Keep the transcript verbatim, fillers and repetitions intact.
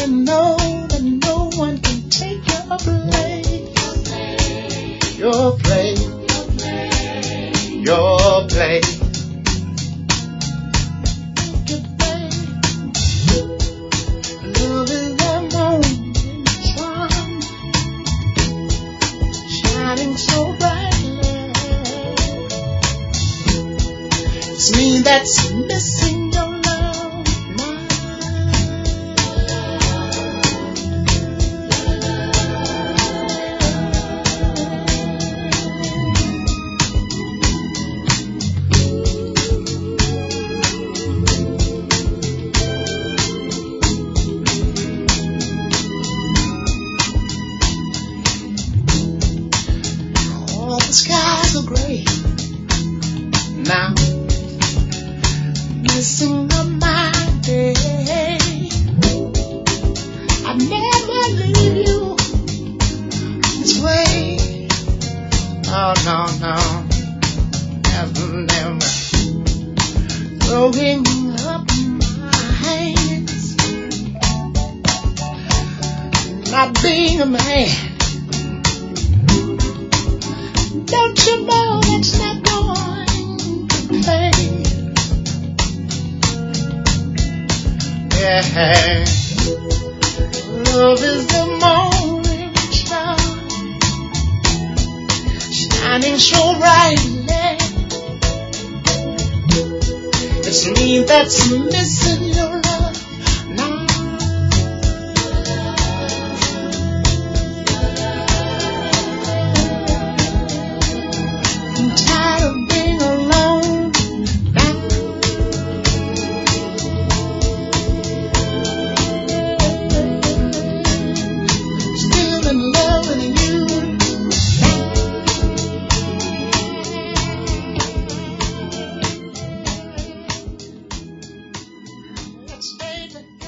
and know that no one can take your place. Your place. Your place. Love is the morning sun, shining so brightly. It's me that's missing your love now. All the skies are gray now. Missing of my day. I never leave you this way. Oh no, no, never, never. Throwing up my hands, not being a man. Don't you know it's not going to pay? Yeah, love is the morning star, shining so brightly. It's me that's missing your love now. I'm tired of being alone now. Still in love with you now. Let's stay together.